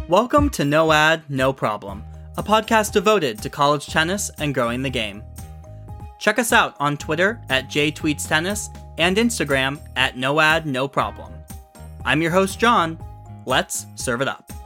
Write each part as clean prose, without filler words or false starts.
Welcome to No Ad, No Problem, a podcast devoted to college tennis and growing the game. Check us out on Twitter at JTweetsTennis and Instagram at NoAdNoProblem. I'm your host, John. Let's serve it up.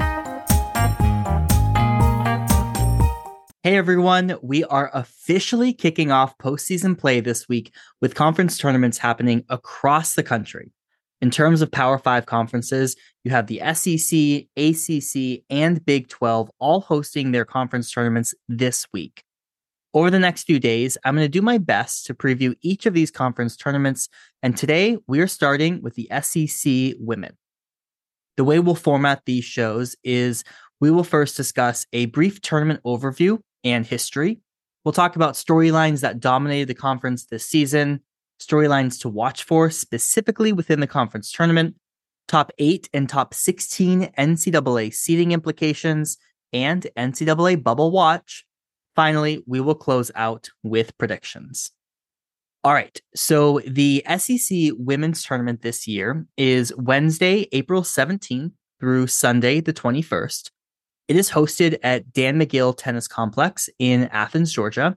Hey everyone, we are officially kicking off postseason play this week with conference tournaments happening across the country. In terms of Power 5 conferences, you have the SEC, ACC, and Big 12 all hosting their conference tournaments this week. Over the next few days, I'm going to do my best to preview each of these conference tournaments, and today we're starting with the SEC Women. The way we'll format these shows is we will first discuss a brief tournament overview and history. We'll talk about storylines that dominated the conference this season, storylines to watch for specifically within the conference tournament, top 8 and top 16 NCAA seeding implications, and NCAA bubble watch. Finally, we will close out with predictions. All right, so the SEC Women's Tournament this year is Wednesday, April 17th through Sunday, the 21st. It is hosted at Dan McGill Tennis Complex in Athens, Georgia.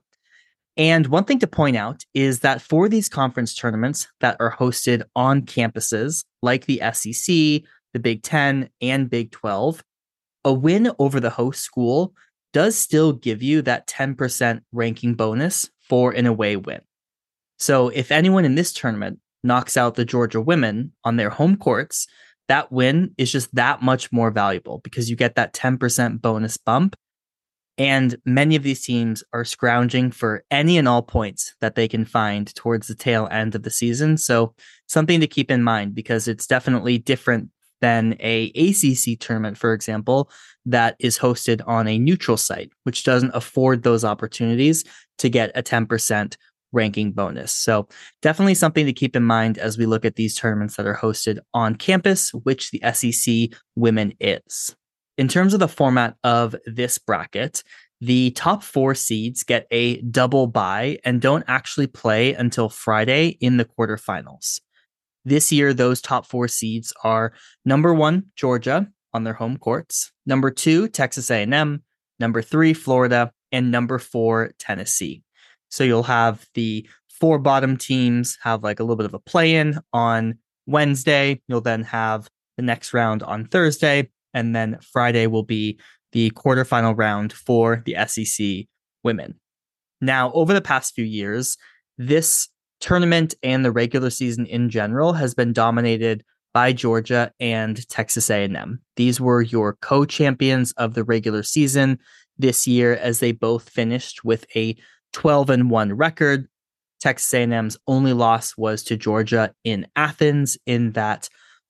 And one thing to point out is that for these conference tournaments that are hosted on campuses like the SEC, the Big 10, and Big 12, a win over the host school does still give you that 10% ranking bonus for an away win. So if anyone in this tournament knocks out the Georgia women on their home courts, that win is just that much more valuable because you get that 10% bonus bump. And many of these teams are scrounging for any and all points that they can find towards the tail end of the season. So something to keep in mind because it's definitely different than a ACC tournament, for example, that is hosted on a neutral site, which doesn't afford those opportunities to get a 10% ranking bonus. So definitely something to keep in mind as we look at these tournaments that are hosted on campus, which the SEC Women is. In terms of the format of this bracket, the top 4 seeds get a double bye and don't actually play until Friday in the quarterfinals. This year, those top 4 seeds are number 1, Georgia on their home courts, number 2, Texas A&M, number 3, Florida, and number 4, Tennessee. So you'll have the 4 bottom teams have like a little bit of a play-in on Wednesday. You'll then have the next round on Thursday. And then Friday will be the quarterfinal round for the SEC Women. Now, over the past few years, this tournament and the regular season in general has been dominated by Georgia and Texas A&M. These were your co-champions of the regular season this year as they both finished with a 12-1 record. Texas A&M's only loss was to Georgia in Athens in that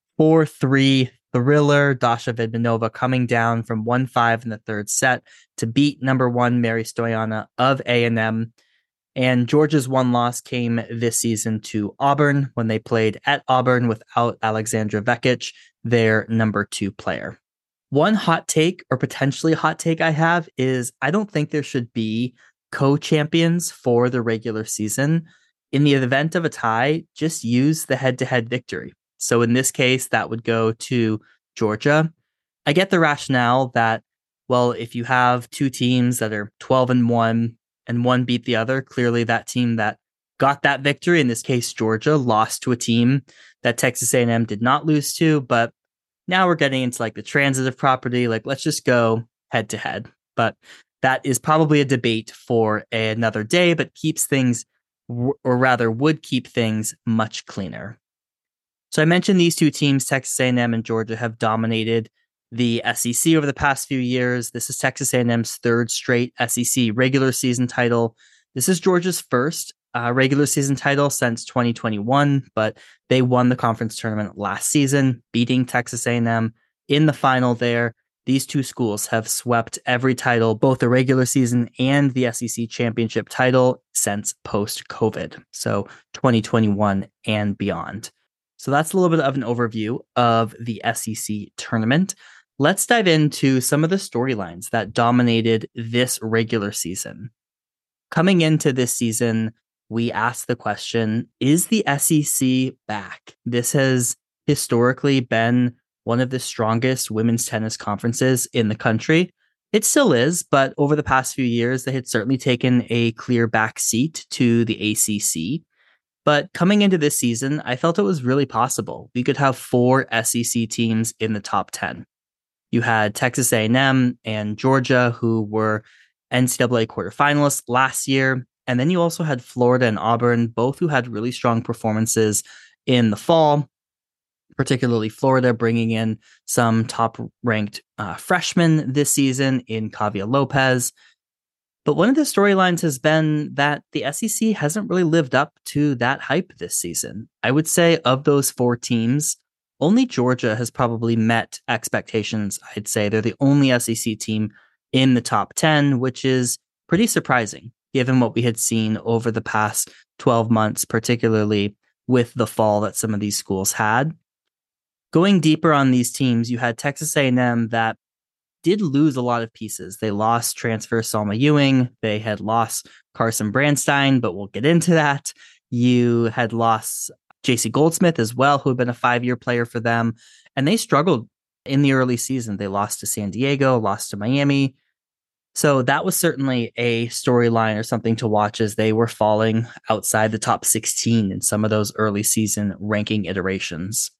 4-3 thriller. Dasha Vidmanova coming down from 1-5 in the third set to beat number 1 Mary Stoyana of A&M. And Georgia's one loss came this season to Auburn when they played at Auburn without Alexandra Vekic, their number 2 player. One hot take or potentially hot take I have is I don't think there should be co-champions for the regular season. In the event of a tie, just use the head-to-head victory. So in this case, that would go to Georgia. I get the rationale that, well, if you have 2 teams that are 12-1 and one beat the other, clearly that team that got that victory, in this case, Georgia, lost to a team that Texas A&M did not lose to. But now we're getting into like the transitive property. Like, let's just go head to head. But that is probably a debate for another day, but keeps things, or rather would keep things much cleaner. So I mentioned these 2 teams, Texas A&M and Georgia, have dominated the SEC over the past few years. This is Texas A&M's 3rd straight SEC regular season title. This is Georgia's first regular season title since 2021, but they won the conference tournament last season, beating Texas A&M in the final there. These 2 schools have swept every title, both the regular season and the SEC championship title, since post-COVID, so 2021 and beyond. So that's a little bit of an overview of the SEC tournament. Let's dive into some of the storylines that dominated this regular season. Coming into this season, we asked the question, is the SEC back? This has historically been one of the strongest women's tennis conferences in the country. It still is, but over the past few years, they had certainly taken a clear back seat to the ACC. But coming into this season, I felt it was really possible. We could have 4 SEC teams in the top 10. You had Texas A&M and Georgia, who were NCAA quarterfinalists last year. And then you also had Florida and Auburn, both who had really strong performances in the fall, particularly Florida bringing in some top-ranked freshmen this season in Kavia Lopez. But one of the storylines has been that the SEC hasn't really lived up to that hype this season. I would say of those 4 teams, only Georgia has probably met expectations. I'd say they're the only SEC team in the top 10, which is pretty surprising given what we had seen over the past 12 months, particularly with the fall that some of these schools had. Going deeper on these teams, you had Texas A&M that did lose a lot of pieces. They lost transfer Salma Ewing. They had lost Carson Brandstein, but we'll get into that. You had lost JC Goldsmith as well, who had been a 5-year player for them. And they struggled in the early season. They lost to San Diego, lost to Miami. So that was certainly a storyline or something to watch as they were falling outside the top 16 in some of those early season ranking iterations.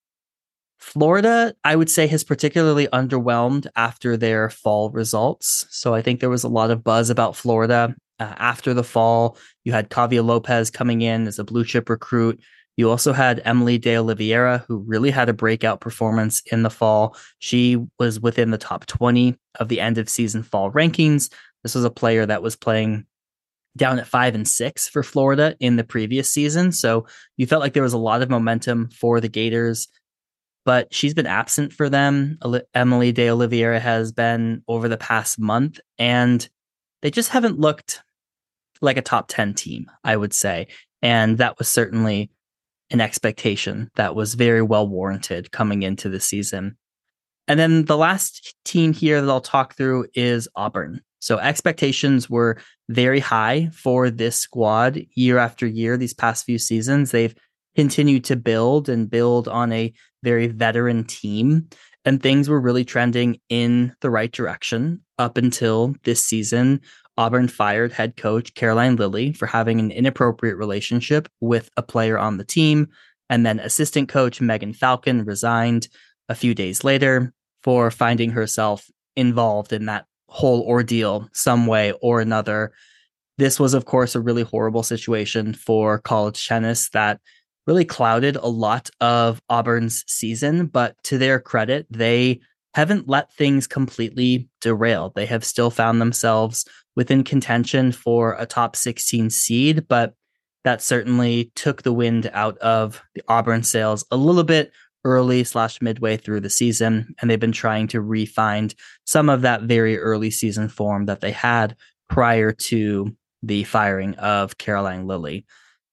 Florida, I would say, has particularly underwhelmed after their fall results. So I think there was a lot of buzz about Florida after the fall. You had Kavia Lopez coming in as a blue chip recruit. You also had Emily De Oliveira, who really had a breakout performance in the fall. She was within the top 20 of the end of season fall rankings. This was a player that was playing down at 5 and 6 for Florida in the previous season. So you felt like there was a lot of momentum for the Gators, but she's been absent for them. Emily De Oliveira has been over the past month, and they just haven't looked like a top 10 team, I would say. And that was certainly an expectation that was very well warranted coming into the season. And then the last team here that I'll talk through is Auburn. So expectations were very high for this squad year after year. These past few seasons, they've continued to build on a very veteran team, and things were really trending in the right direction up until this season. Auburn fired head coach Caroline Lilly for having an inappropriate relationship with a player on the team. And then assistant coach Megan Falcon resigned a few days later for finding herself involved in that whole ordeal some way or another. This was, of course, a really horrible situation for college tennis that really clouded a lot of Auburn's season. But to their credit, they haven't let things completely derail. They have still found themselves within contention for a top 16 seed, but that certainly took the wind out of the Auburn sails a little bit early/midway through the season. And they've been trying to re-find some of that very early season form that they had prior to the firing of Caroline Lilly.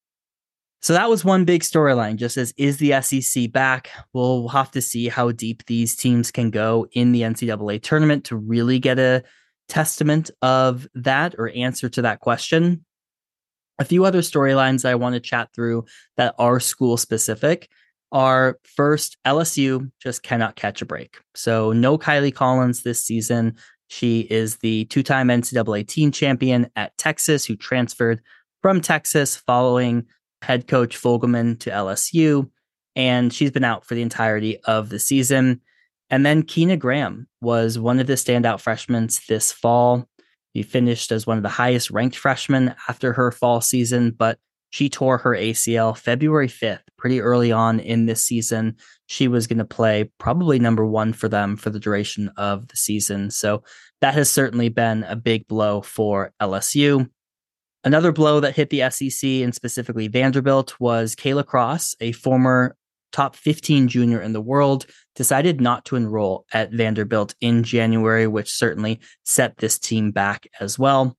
So that was one big storyline, just as is the SEC back? We'll have to see how deep these teams can go in the NCAA tournament to really get a testament of that or answer to that question. A few other storylines I want to chat through that are school specific are first, LSU just cannot catch a break. So no Kylie Collins this season. She is the 2-time NCAA teen champion at Texas who transferred from Texas following head coach Fogelman to LSU, and she's been out for the entirety of the season. And then Keena Graham was one of the standout freshmen this fall. She finished as one of the highest ranked freshmen after her fall season, but she tore her ACL February 5th, pretty early on in this season. She was going to play probably number 1 for them for the duration of the season. So that has certainly been a big blow for LSU. Another blow that hit the SEC and specifically Vanderbilt was Kayla Cross, a former top 15 junior in the world, decided not to enroll at Vanderbilt in January, which certainly set this team back as well.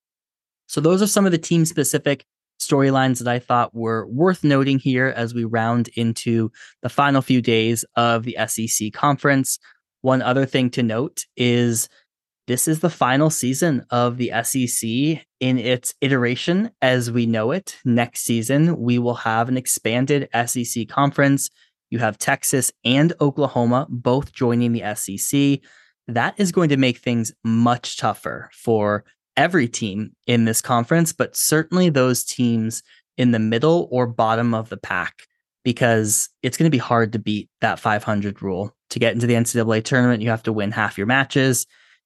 So those are some of the team-specific storylines that I thought were worth noting here as we round into the final few days of the SEC conference. One other thing to note is this is the final season of the SEC in its iteration as we know it. Next season, we will have an expanded SEC conference. You have Texas and Oklahoma both joining the SEC. That is going to make things much tougher for every team in this conference, but certainly those teams in the middle or bottom of the pack, because it's going to be hard to beat that 500 rule. To get into the NCAA tournament, you have to win half your matches.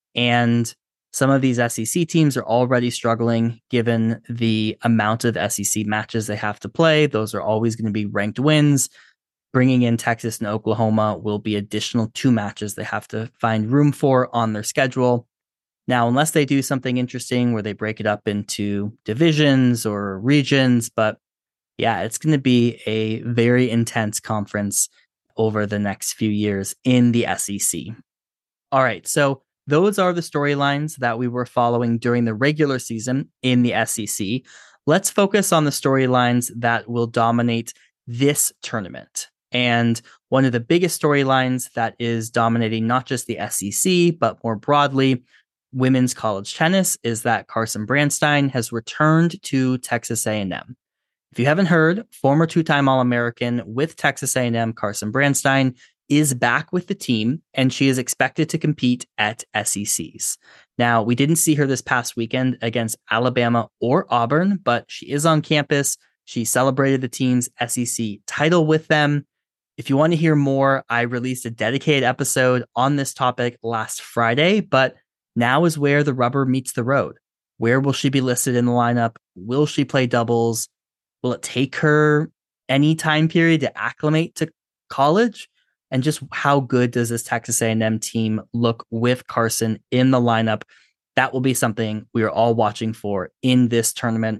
And some of these SEC teams are already struggling given the amount of SEC matches they have to play. Those are always going to be ranked wins. Bringing in Texas and Oklahoma will be additional 2 matches they have to find room for on their schedule. Now, unless they do something interesting where they break it up into divisions or regions, but yeah, it's going to be a very intense conference over the next few years in the SEC. All right, so those are the storylines that we were following during the regular season in the SEC. Let's focus on the storylines that will dominate this tournament. And one of the biggest storylines that is dominating not just the SEC, but more broadly, women's college tennis is that Carson Branstein has returned to Texas A&M. If you haven't heard, former 2-time All-American with Texas A&M, Carson Branstein, is back with the team, and she is expected to compete at SECs. Now, we didn't see her this past weekend against Alabama or Auburn, but she is on campus. She celebrated the team's SEC title with them. If you want to hear more, I released a dedicated episode on this topic last Friday, but now is where the rubber meets the road. Where will she be listed in the lineup? Will she play doubles? Will it take her any time period to acclimate to college? And just how good does this Texas A&M team look with Carson in the lineup? That will be something we are all watching for in this tournament.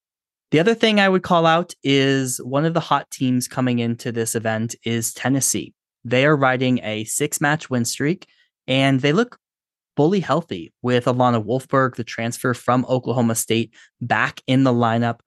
The other thing I would call out is one of the hot teams coming into this event is Tennessee. They are riding a 6-match win streak, and they look fully healthy with Alana Wolfberg, the transfer from Oklahoma State, back in the lineup.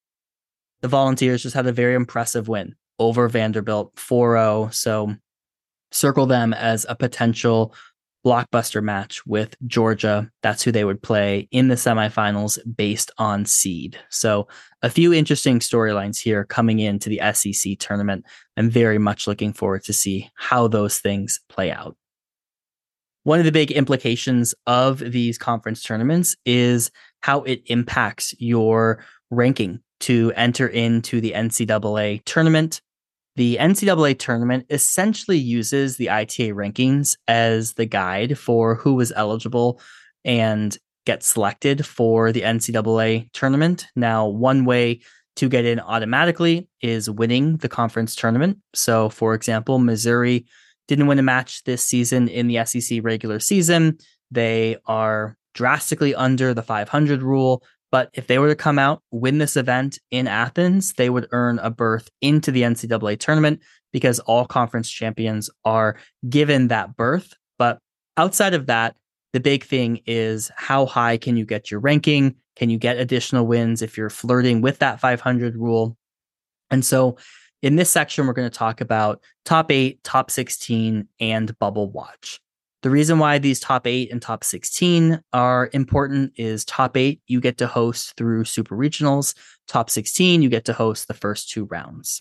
The Volunteers just had a very impressive win over Vanderbilt 4-0. So circle them as a potential blockbuster match with Georgia. That's who they would play in the semifinals based on seed. So a few interesting storylines here coming into the SEC tournament. I'm very much looking forward to see how those things play out. One of the big implications of these conference tournaments is how it impacts your ranking to enter into the NCAA tournament. The NCAA tournament essentially uses the ITA rankings as the guide for who is eligible and gets selected for the NCAA tournament. Now, one way to get in automatically is winning the conference tournament. So, for example, Missouri didn't win a match this season in the SEC regular season. They are drastically under the 500 rule. But if they were to come out, win this event in Athens, they would earn a berth into the NCAA tournament because all conference champions are given that berth. But outside of that, the big thing is how high can you get your ranking? Can you get additional wins if you're flirting with that 500 rule? And so in this section, we're going to talk about top 8, top 16, and bubble watch. The reason why these top 8 and top 16 are important is top 8, you get to host through super regionals. Top 16, you get to host the first 2 rounds.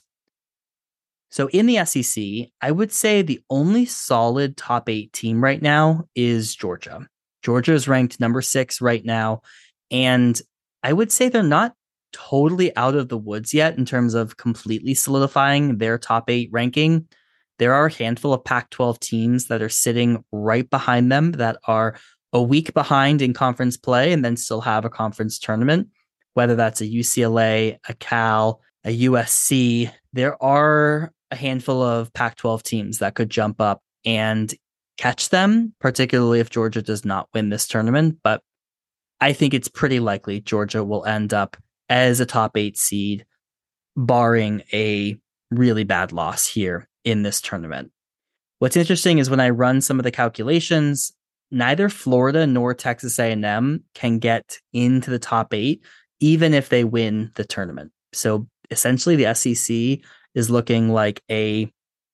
So in the SEC, I would say the only solid top 8 team right now is Georgia. Georgia is ranked number 6 right now. And I would say they're not totally out of the woods yet in terms of completely solidifying their top 8 ranking. There are a handful of Pac-12 teams that are sitting right behind them that are a week behind in conference play and then still have a conference tournament, whether that's a UCLA, a Cal, a USC. There are a handful of Pac-12 teams that could jump up and catch them, particularly if Georgia does not win this tournament. But I think it's pretty likely Georgia will end up as a top 8 seed, barring a really bad loss here in this tournament. What's interesting is when I run some of the calculations, neither Florida nor Texas A&M can get into the top 8, even if they win the tournament. So essentially the SEC is looking like a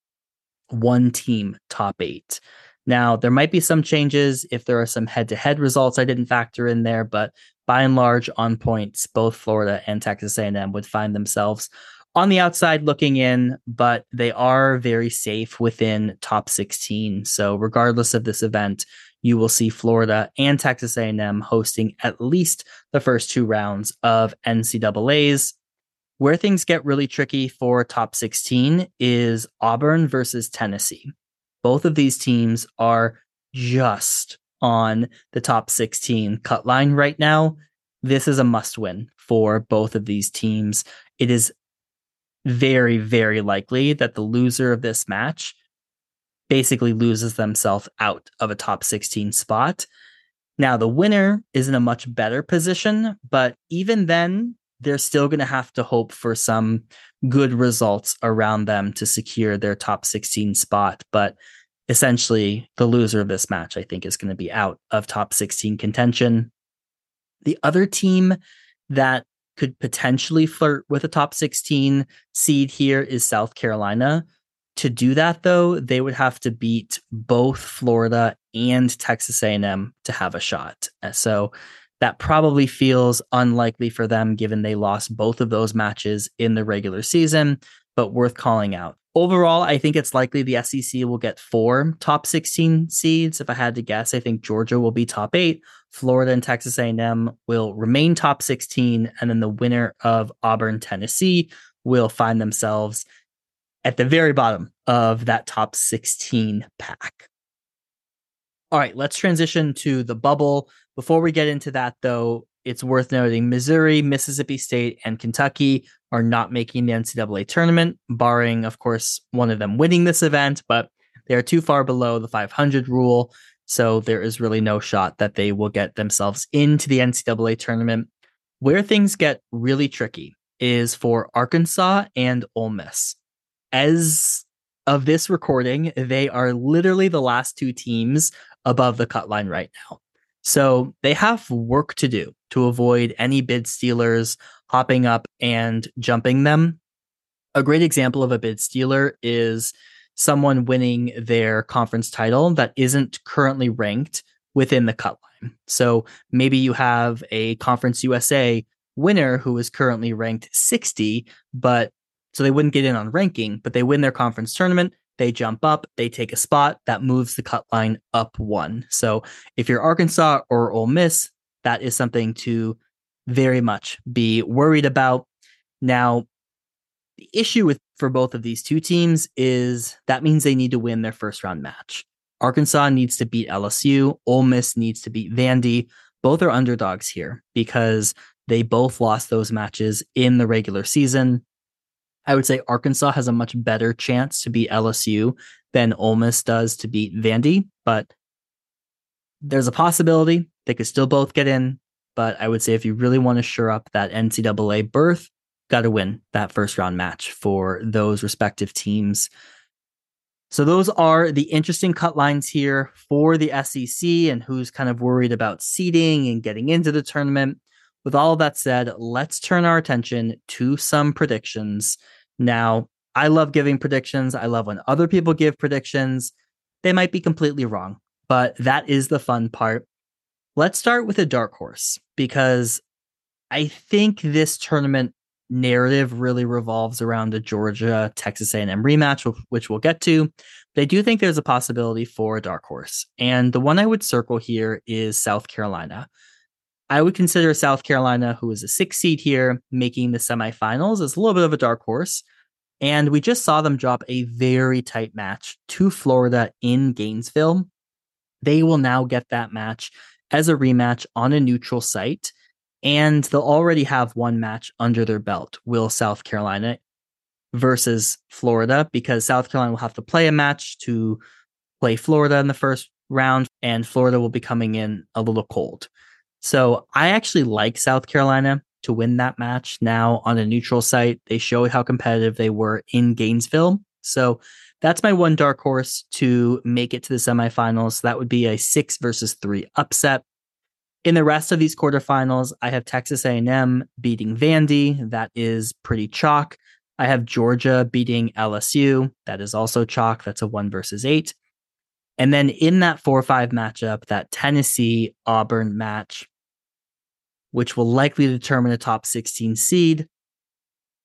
1-team top 8. Now, there might be some changes if there are some head-to-head results I didn't factor in there, but by and large, on points, both Florida and Texas A&M would find themselves on the outside looking in, but they are very safe within top 16. So regardless of this event, you will see Florida and Texas A&M hosting at least the first 2 rounds of NCAAs. Where things get really tricky for top 16 is Auburn versus Tennessee. Both of these teams are just on the top 16 cut line right now. This is a must win for both of these teams. It is very, very likely that the loser of this match basically loses themselves out of a top 16 spot. Now, the winner is in a much better position, but even then, they're still going to have to hope for some good results around them to secure their top 16 spot. But essentially, the loser of this match, I think, is going to be out of top 16 contention. The other team that could potentially flirt with a top 16 seed here is South Carolina. To do that, though, they would have to beat both Florida and Texas A&M to have a shot. So that probably feels unlikely for them, given they lost both of those matches in the regular season, but worth calling out. Overall, I think it's likely the SEC will get 4 top 16 seeds. If I had to guess, I think Georgia will be top 8. Florida and Texas A&M will remain top 16, and then the winner of Auburn, Tennessee will find themselves at the very bottom of that top 16 pack. All right, let's transition to the bubble. Before we get into that, though, it's worth noting Missouri, Mississippi State, and Kentucky are not making the NCAA tournament, barring, of course, one of them winning this event, but they are too far below the 500 rule, so there is really no shot that they will get themselves into the NCAA tournament. Where things get really tricky is for Arkansas and Ole Miss. As of this recording, they are literally the last 2 teams above the cut line right now. So they have work to do to avoid any bid stealers hopping up and jumping them. A great example of a bid stealer is someone winning their conference title that isn't currently ranked within the cut line. So maybe you have a Conference USA winner who is currently ranked 60, but so they wouldn't get in on ranking, but they win their conference tournament. They jump up, they take a spot that moves the cut line up 1. So if you're Arkansas or Ole Miss, that is something to very much be worried about. Now, the issue for both of these 2 teams is that means they need to win their first round match. Arkansas needs to beat LSU. Ole Miss needs to beat Vandy. Both are underdogs here because they both lost those matches in the regular season. I would say Arkansas has a much better chance to beat LSU than Ole Miss does to beat Vandy, but there's a possibility they could still both get in. But I would say if you really want to shore up that NCAA berth, got to win that first round match for those respective teams. So those are the interesting cut lines here for the SEC and who's kind of worried about seeding and getting into the tournament. With all of that said, let's turn our attention to some predictions. Now, I love giving predictions. I love when other people give predictions. They might be completely wrong, but that is the fun part. Let's start with a dark horse because I think this tournament narrative really revolves around the Georgia Texas A&M rematch, which we'll get to. But I do think there's a possibility for a dark horse. And the one I would circle here is South Carolina. I would consider South Carolina, who is a 6 seed here, making the semifinals, as a little bit of a dark horse. And we just saw them drop a very tight match to Florida in Gainesville. They will now get that match as a rematch on a neutral site. And they'll already have one match under their belt, will South Carolina versus Florida, because South Carolina will have to play a match to play Florida in the first round, and Florida will be coming in a little cold. So I actually like South Carolina to win that match now on a neutral site. They showed how competitive they were in Gainesville. So that's my one dark horse to make it to the semifinals. That would be a 6-3 upset. In the rest of these quarterfinals, I have Texas A&M beating Vandy. That is pretty chalk. I have Georgia beating LSU. That is also chalk. That's a 1-8. And then in that 4-5 matchup, that Tennessee-Auburn match, which will likely determine a top 16 seed,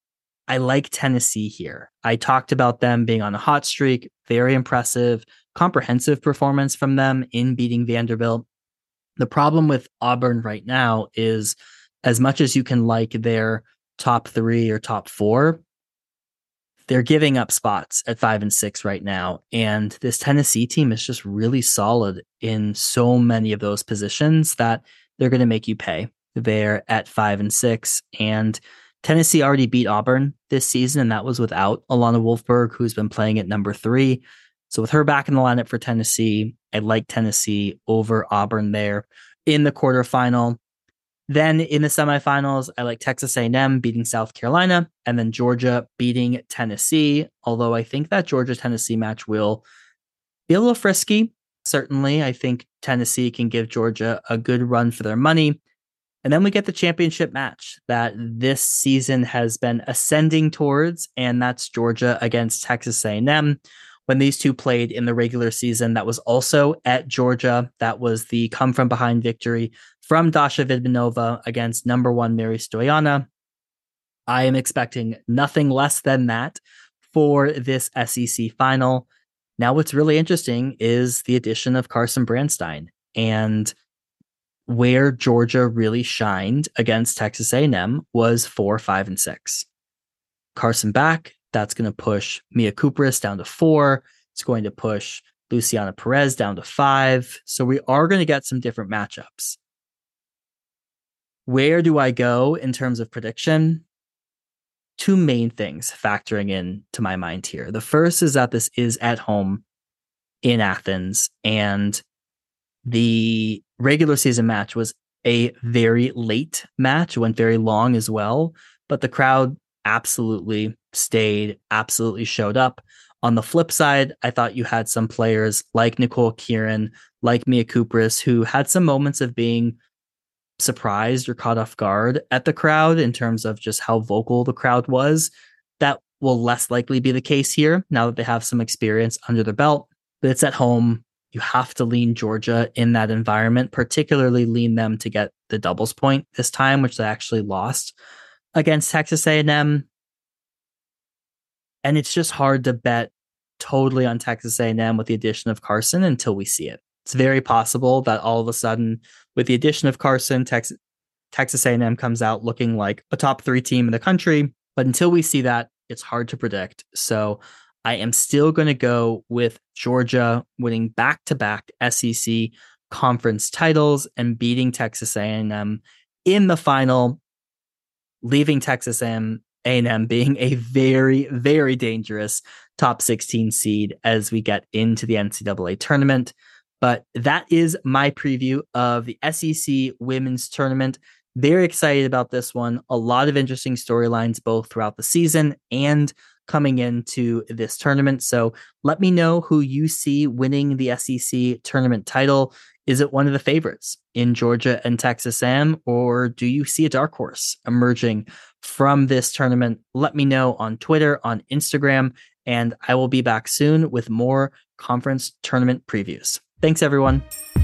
I like Tennessee here. I talked about them being on a hot streak, very impressive, comprehensive performance from them in beating Vanderbilt. The problem with Auburn right now is, as much as you can like their top 3 or top 4, they're giving up spots at 5 and 6 right now. And this Tennessee team is just really solid in so many of those positions that they're going to make you pay. They're at 5 and 6. And Tennessee already beat Auburn this season, and that was without Alana Wolfberg, who's been playing at number 3. So with her back in the lineup for Tennessee, I like Tennessee over Auburn there in the quarterfinal. Then in the semifinals, I like Texas A&M beating South Carolina, and then Georgia beating Tennessee. Although I think that Georgia-Tennessee match will be a little frisky. Certainly, I think Tennessee can give Georgia a good run for their money. And then we get the championship match that this season has been ascending towards, and that's Georgia against Texas A&M. When these two played in the regular season, that was also at Georgia. That was the come-from-behind victory from Dasha Vidmanova against number 1 Mary Stoyana. I am expecting nothing less than that for this SEC final. Now, what's really interesting is the addition of Carson Branstein, and where Georgia really shined against Texas A&M was 4, 5, and 6. Carson back, that's going to push Mia Kupris down to 4. It's going to push Luciana Perez down to 5. So we are going to get some different matchups. Where do I go in terms of prediction? 2 main things factoring in to my mind here. The first is that this is at home in Athens, and the regular season match was a very late match, went very long as well, but the crowd absolutely stayed, absolutely showed up. On the flip side, I thought you had some players like Nicole Kieran, like Mia Kupris, who had some moments of being surprised or caught off guard at the crowd in terms of just how vocal the crowd was. That will less likely be the case here now that they have some experience under their belt. But it's at home. You have to lean Georgia in that environment, particularly lean them to get the doubles point this time, which they actually lost against Texas A&M. And it's just hard to bet totally on Texas A&M with the addition of Carson until we see it. It's very possible that all of a sudden, with the addition of Carson, Texas A&M comes out looking like a top 3 team in the country. But until we see that, it's hard to predict. So I am still going to go with Georgia winning back-to-back SEC conference titles and beating Texas A&M in the final, leaving Texas A&M being a very, very dangerous top 16 seed as we get into the NCAA tournament. But that is my preview of the SEC women's tournament. Very excited about this one. A lot of interesting storylines both throughout the season and coming into this tournament. So let me know who you see winning the SEC tournament title. Is it one of the favorites in Georgia and Texas A&M, or do you see a dark horse emerging from this tournament? Let me know on Twitter, on Instagram, and I will be back soon with more conference tournament previews. Thanks, everyone.